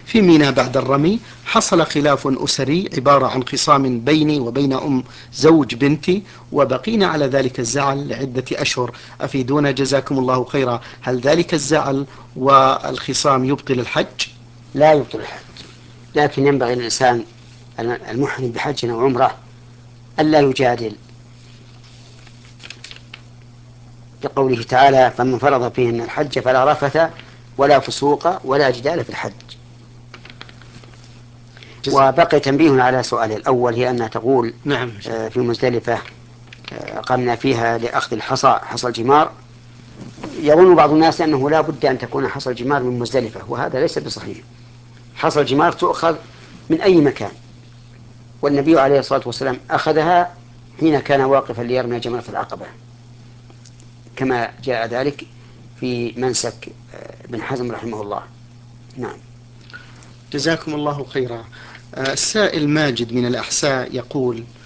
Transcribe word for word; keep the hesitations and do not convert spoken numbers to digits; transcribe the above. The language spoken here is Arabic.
في ميناء بعد الرمي حصل خلاف أسري عبارة عن خصام بيني وبين أم زوج بنتي، وبقينا على ذلك الزعل لعدة أشهر. أفيدونا جزاكم الله خيرا، هل ذلك الزعل والخصام يبطل الحج؟ لا يبطل الحج، لكن ينبغي للإنسان المحرم بحج أو عمرة ألا يجادل، لقوله تعالى: فمن فرض فيهن الحج فلا رفث ولا فسوق ولا جدال في الحج. وبقي تنبيه على سؤال الأول، هي أنها تقول نعم في مزدلفة قمنا فيها لأخذ الحصى، حصى الجمار. يظن بعض الناس أنه لا بد أن تكون حصى الجمار من مزدلفة، وهذا ليس بصحيح. حصى الجمار تؤخذ من أي مكان، والنبي عليه الصلاة والسلام أخذها حين كان واقفا ليرمي جمرة العقبة، كما جاء ذلك في منسك ابن حزم رحمه الله. نعم. جزاكم الله خيرا. السائل ماجد من الأحساء يقول: